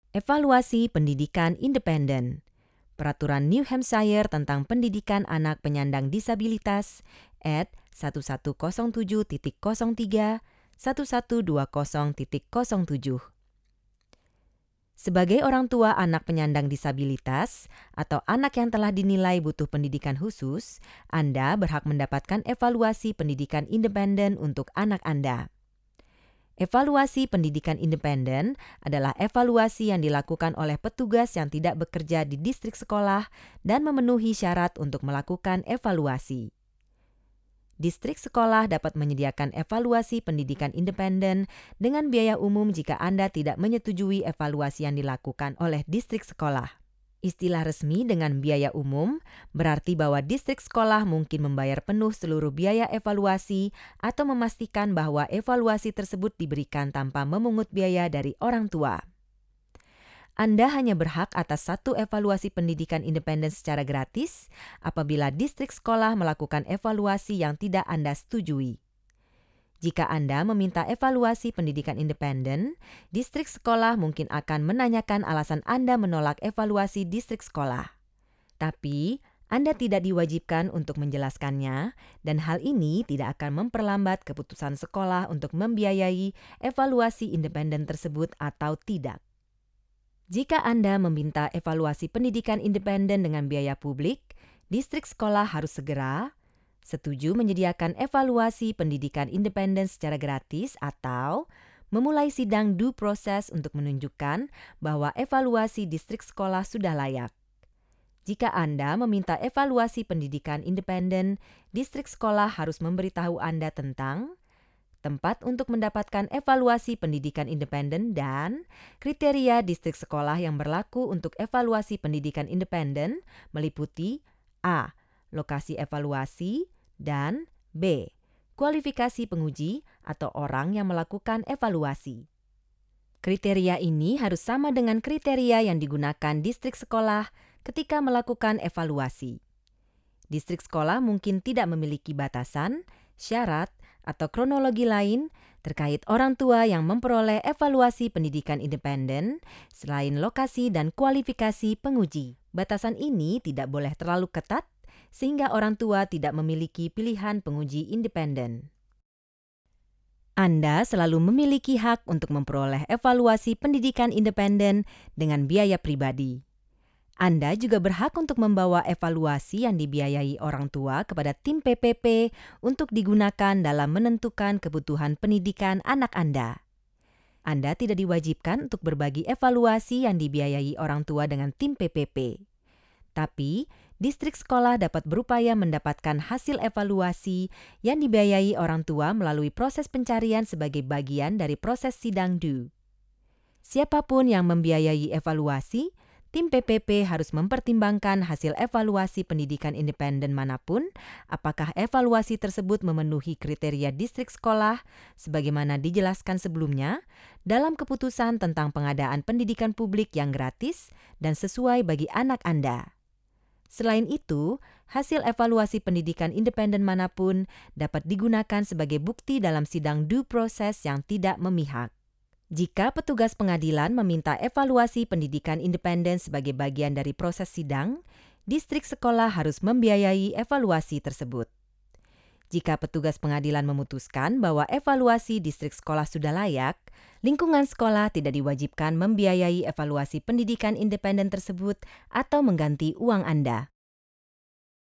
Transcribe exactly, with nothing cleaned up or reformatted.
Evaluasi pendidikan independen. Peraturan New Hampshire tentang pendidikan anak penyandang disabilitas at seribu seratus tujuh titik nol tiga titik seribu seratus dua puluh titik nol tujuh. Sebagai orang tua anak penyandang disabilitas atau anak yang telah dinilai butuh pendidikan khusus, Anda berhak mendapatkan evaluasi pendidikan independen untuk anak Anda. Evaluasi pendidikan independen adalah evaluasi yang dilakukan oleh petugas yang tidak bekerja di distrik sekolah dan memenuhi syarat untuk melakukan evaluasi. Distrik sekolah dapat menyediakan evaluasi pendidikan independen dengan biaya umum jika Anda tidak menyetujui evaluasi yang dilakukan oleh distrik sekolah. Istilah resmi dengan biaya umum berarti bahwa distrik sekolah mungkin membayar penuh seluruh biaya evaluasi atau memastikan bahwa evaluasi tersebut diberikan tanpa memungut biaya dari orang tua. Anda hanya berhak atas satu evaluasi pendidikan independen secara gratis apabila distrik sekolah melakukan evaluasi yang tidak Anda setujui. Jika Anda meminta evaluasi pendidikan independen, distrik sekolah mungkin akan menanyakan alasan Anda menolak evaluasi distrik sekolah. Tapi, Anda tidak diwajibkan untuk menjelaskannya, dan hal ini tidak akan memperlambat keputusan sekolah untuk membiayai evaluasi independen tersebut atau tidak. Jika Anda meminta evaluasi pendidikan independen dengan biaya publik, distrik sekolah harus segera setuju menyediakan evaluasi pendidikan independen secara gratis atau memulai sidang due process untuk menunjukkan bahwa evaluasi distrik sekolah sudah layak. Jika Anda meminta evaluasi pendidikan independen, distrik sekolah harus memberitahu Anda tentang tempat untuk mendapatkan evaluasi pendidikan independen dan kriteria distrik sekolah yang berlaku untuk evaluasi pendidikan independen meliputi A. Lokasi evaluasi dan B. Kualifikasi penguji atau orang yang melakukan evaluasi. Kriteria ini harus sama dengan kriteria yang digunakan distrik sekolah ketika melakukan evaluasi. Distrik sekolah mungkin tidak memiliki batasan, syarat, atau kronologi lain terkait orang tua yang memperoleh evaluasi pendidikan independen selain lokasi dan kualifikasi penguji. Batasan ini tidak boleh terlalu ketat sehingga orang tua tidak memiliki pilihan penguji independen. Anda selalu memiliki hak untuk memperoleh evaluasi pendidikan independen dengan biaya pribadi. Anda juga berhak untuk membawa evaluasi yang dibiayai orang tua kepada tim P P P untuk digunakan dalam menentukan kebutuhan pendidikan anak Anda. Anda tidak diwajibkan untuk berbagi evaluasi yang dibiayai orang tua dengan tim P P P. Tapi, distrik sekolah dapat berupaya mendapatkan hasil evaluasi yang dibiayai orang tua melalui proses pencarian sebagai bagian dari proses sidang due. Siapapun yang membiayai evaluasi, tim P P P harus mempertimbangkan hasil evaluasi pendidikan independen manapun, apakah evaluasi tersebut memenuhi kriteria distrik sekolah, sebagaimana dijelaskan sebelumnya, dalam keputusan tentang pengadaan pendidikan publik yang gratis dan sesuai bagi anak Anda. Selain itu, hasil evaluasi pendidikan independen manapun dapat digunakan sebagai bukti dalam sidang due process yang tidak memihak. Jika petugas pengadilan meminta evaluasi pendidikan independen sebagai bagian dari proses sidang, distrik sekolah harus membiayai evaluasi tersebut. Jika petugas pengadilan memutuskan bahwa evaluasi distrik sekolah sudah layak, lingkungan sekolah tidak diwajibkan membiayai evaluasi pendidikan independen tersebut atau mengganti uang Anda.